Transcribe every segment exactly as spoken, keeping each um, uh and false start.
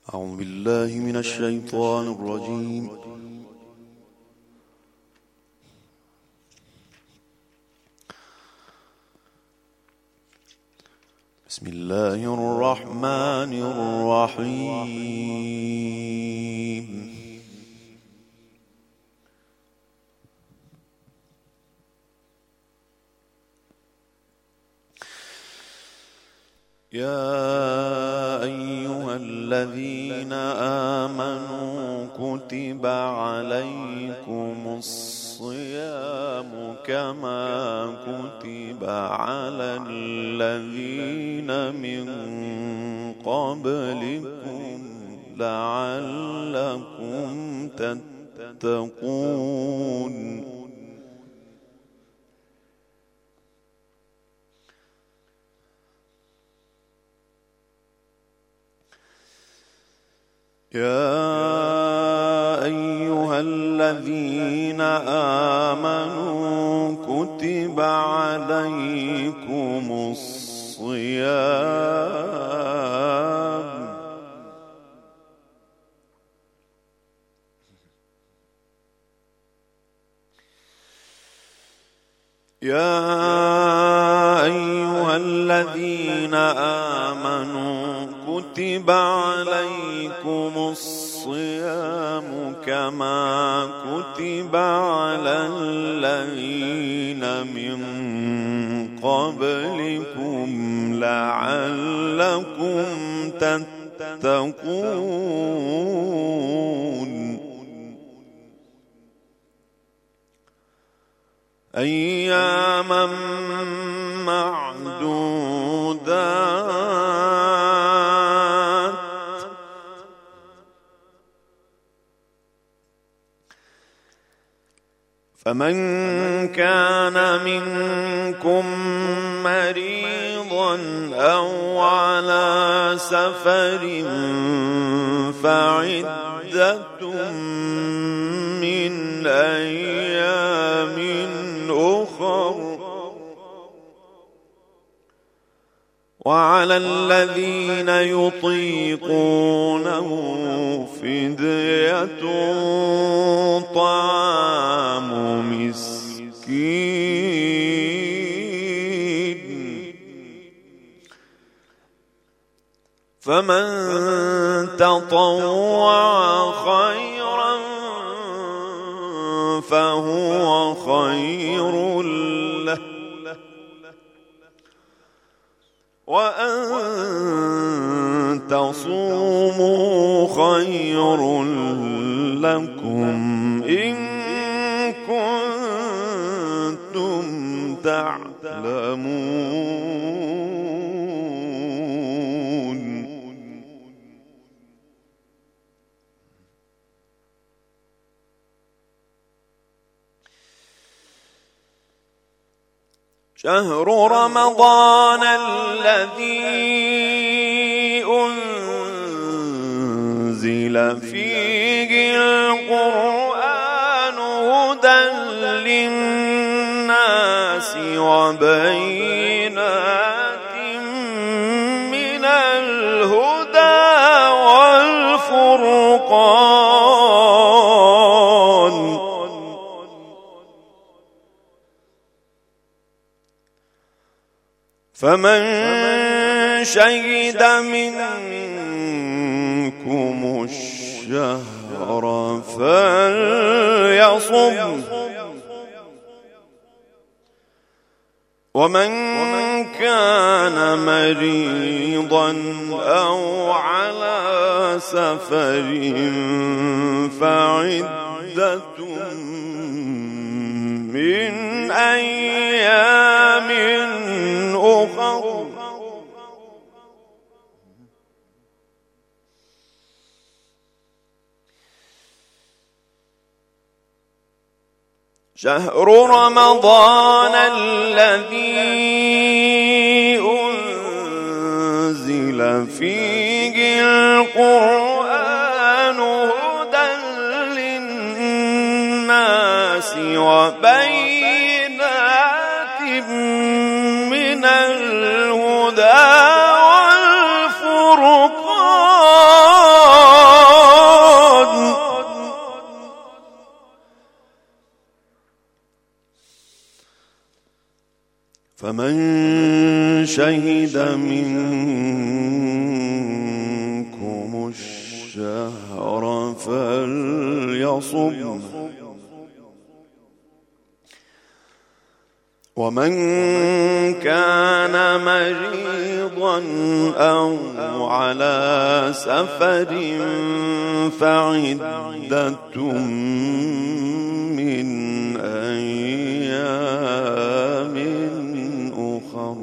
أعوذ بالله من الشيطان الرجيم. بسم الله الرحمن الرحيم. يا أيها الذين آمنوا كتب عليكم الصيام كما كتب على الذين من قبلكم لعلكم تتقون. يا أيها الذين آمنوا كتب عليكم الصيام يا أيها الذين آمنوا كتب عليكم الصيام كما كتب على الذين من قبلكم لعلكم تتقون. أياما معدودات فمن كان منكم مريضا أو على سفر فعدة من أيام أخر وعلى الذين يطيقونه فدية طعام مسكين فمن تطوع خيرا فهو خير له وأن تصوموا خير لكم إن كنتم تعلمون. شهر رمضان الذي أنزل فيه القرآن هدى للناس وبينات من الهدى والفرقان فمن شهد منكم الشهر فليصم ومن كان مريضا أو على سفر فعدة من أيام أخر شهر رمضان الذي أنزل فيه القرآن هدى للناس وبينات من الهدى والفرقان فمن شهد منكم الشهر فليصم، ومن كان مريضا أو على سفر فعدة من أيام أخر.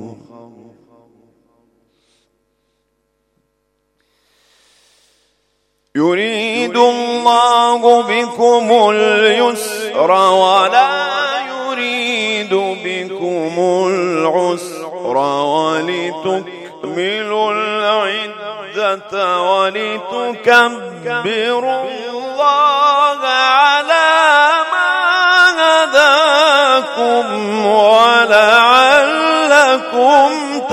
يريد الله بكم اليسر ولا يريد بكم العسر ولتكملوا العدة ولتكبروا الله على ما هداكم ولعلكم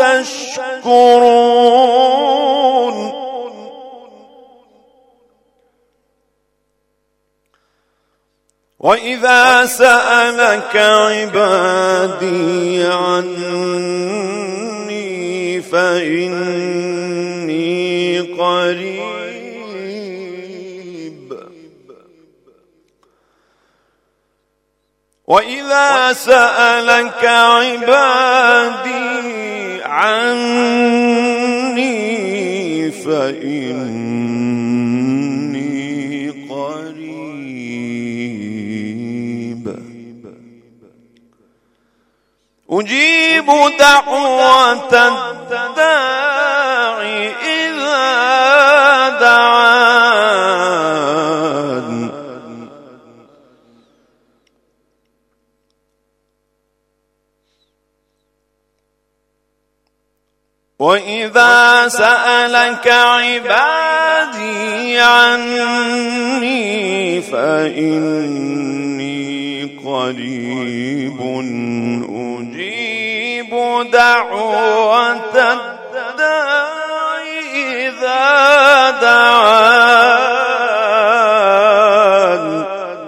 تشكرون. وإذا سألك عبادي عني فإني قريب، وإذا سألك عبادي عني فإني قريب، أجيب دعوة الداع إذا دعان. وإذا سألك عبادي عني فإني قريب أجيب دعوة الداع إذا دعان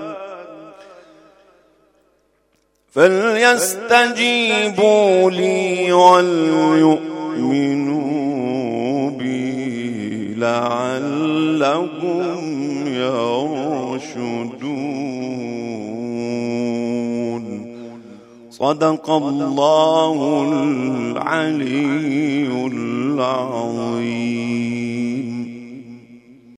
فليستجيبوا لي وليؤمنوا بي لعلهم يرشدون. صدق الله العلي العظيم.